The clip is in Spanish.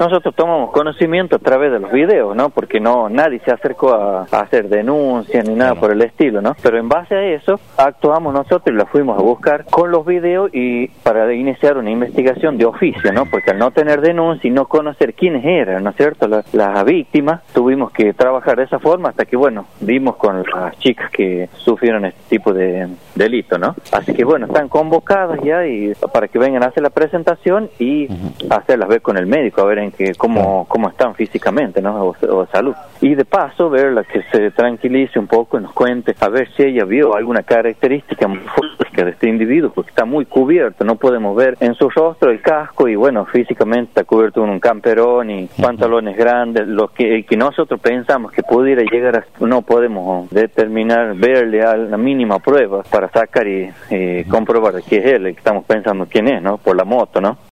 nosotros tomamos conocimiento a través de los videos, ¿no? Porque nadie se acercó a hacer denuncias ni nada por el estilo, ¿no? Pero en base a eso, actuamos nosotros y la fuimos a buscar con los videos y para iniciar una investigación de oficio, ¿no? Porque al no tener denuncia y no conocer quiénes eran, ¿no es cierto?, las víctimas, tuvimos que trabajar de esa forma hasta que, bueno, dimos con las chicas que sufrieron este tipo de delito, ¿no? Así que, bueno, están convocadas ya y para que vengan a hacer la presentación y hacerlas ver con el médico, a ver cómo están físicamente, ¿no? O salud. Y de paso, verla que se tranquilice un poco y nos cuente, a ver si ella vio alguna característica morfológica de este individuo, porque está muy cubierto, no podemos ver en su rostro el casco y, bueno, físicamente está cubierto con un camperón y pantalones grandes, lo que nosotros pensamos que pudiera llegar a... No podemos determinar, verle a la mínima prueba para sacar y comprobar que es él, el que estamos pensando quién es, ¿no? Por la moto, ¿no?